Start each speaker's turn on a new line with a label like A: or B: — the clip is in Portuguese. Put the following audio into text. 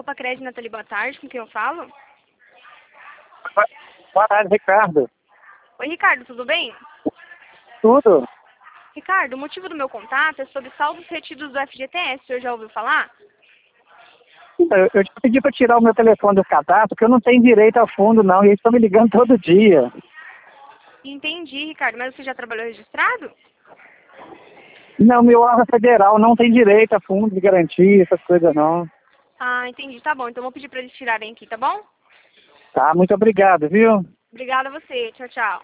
A: Copa Crédito, Nathalie, boa tarde, com quem eu falo?
B: Boa tarde, Ricardo.
A: Oi, Ricardo, tudo bem?
B: Tudo?
A: Ricardo, o motivo do meu contato é sobre saldos retidos do FGTS, o senhor já ouviu falar?
B: Eu te pedi para tirar o meu telefone do cadastro, porque eu não tenho direito a fundo, não, e eles estão me ligando todo dia.
A: Entendi, Ricardo, mas você já trabalhou registrado?
B: Não, meu órgão federal não tem direito a fundo de garantia, essas coisas não.
A: Ah, entendi, tá bom, então vou pedir para eles tirarem aqui, tá bom?
B: Tá, muito obrigado, viu?
A: Obrigada a você, tchau, tchau.